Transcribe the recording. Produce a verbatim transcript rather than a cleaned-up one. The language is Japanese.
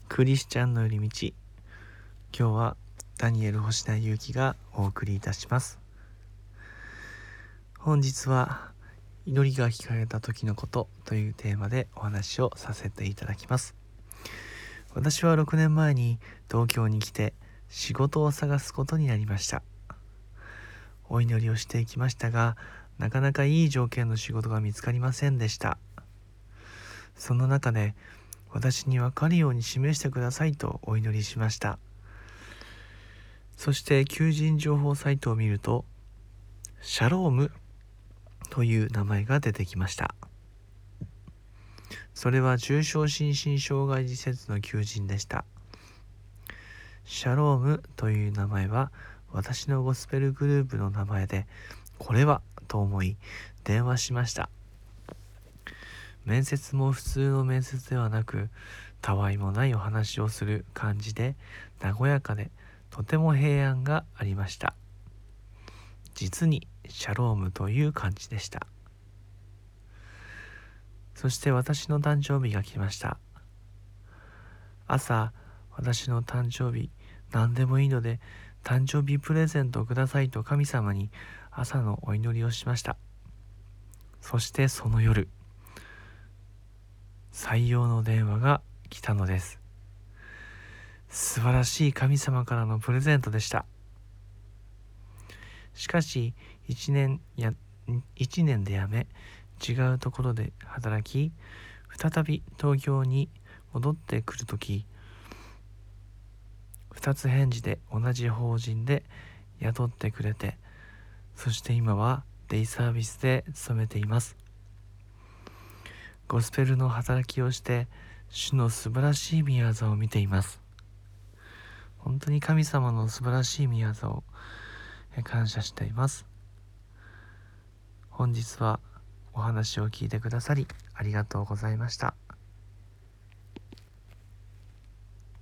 クリスチャンの寄り道。今日はダニエル星名ゆうきがお送りいたします。本日は祈りが聞かれた時のことというテーマでお話をさせていただきます。私はろくねんまえに東京に来て仕事を探すことになりました。お祈りをしていきましたが、なかなかいい条件の仕事が見つかりませんでした。その中で私に分かるように示してくださいとお祈りしました。そして求人情報サイトを見ると、シャロームという名前が出てきました。それは重症心身障害児施設の求人でした。シャロームという名前は私のゴスペルグループの名前で、これはと思い電話しました。面接も普通の面接ではなく、たわいもないお話をする感じで和やかで、とても平安がありました。実にシャロームという感じでした。そして私の誕生日が来ました。朝、私の誕生日、何でもいいので誕生日プレゼントをくださいと神様に朝のお祈りをしました。そしてその夜、採用の電話が来たのです。素晴らしい神様からのプレゼントでした。しかし一年や一年で辞め、違うところで働き、再び東京に戻ってくるとき、二つ返事で同じ法人で雇ってくれて、そして今はデイサービスで勤めています。ゴスペルの働きをして、主の素晴らしい御業を見ています。本当に神様の素晴らしい御業を感謝しています。本日はお話を聞いてくださりありがとうございました。